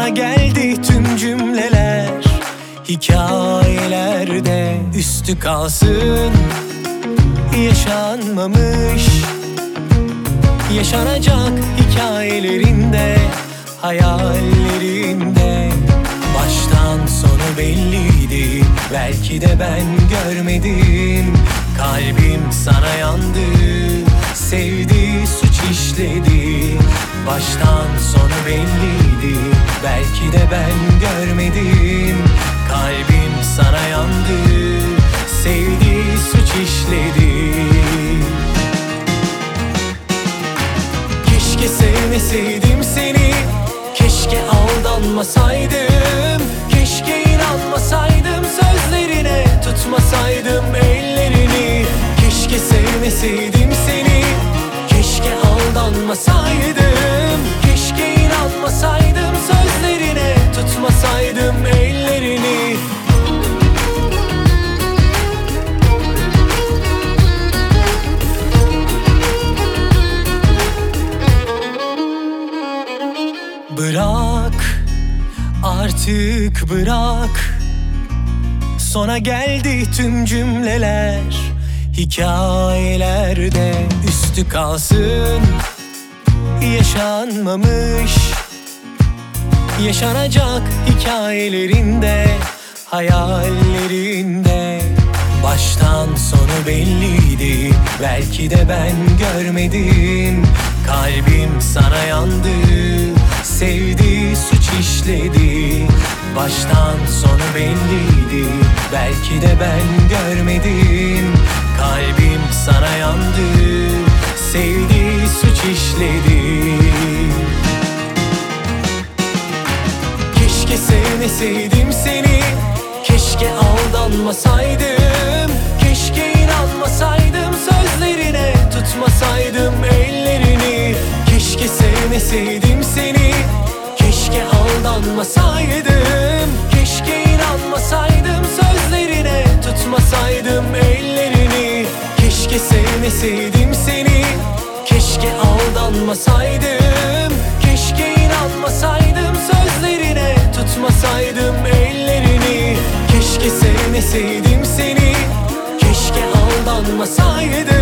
Sona geldi tüm cümleler, hikayelerde üstü kalsın. Yaşanmamış, yaşanacak hikayelerinde, hayallerinde. Baştan sonu belliydi, belki de ben görmedim. Kalbim sana yandı, sevdi, suç işledi. Baştan sonu belliydi, belki de ben görmedim. Kalbim sana yandı, sevdi, suç işledi. Keşke sevmeseydim seni, keşke aldanmasaydım, keşke inanmasaydım sözlerine, tutmasaydım ellerini. Keşke sevmeseydim seni, keşke aldanmasaydım, keşke inanmasaydım sözlerine, tutmasaydım ellerini. Bırak, artık bırak. Sona geldi tüm cümleler, hikayelerde üstü kalsın. Yaşanmamış, yaşanacak hikayelerinde, hayallerinde. Baştan sonu belliydi, belki de ben görmedim. Kalbim sana yandı, sevdi, suç işledi. Baştan sonu belliydi, belki de ben görmedim. Kalbim sana yandı, sevdi, suç işledi. Keşke sevmeseydim seni, keşke aldanmasaydım, keşke inanmasaydım sözlerine, tutmasaydım ellerini. Keşke sevmeseydim seni, keşke aldanmasaydım, keşke inanmasaydım sözlerine, tutmasaydım ellerini. Keşke sevmeseydim seni, keşke aldanmasaydım, keşke inanmasaydım sözlerine, tutmasaydım ellerini. Keşke sevmeseydim seni, keşke aldanmasaydım.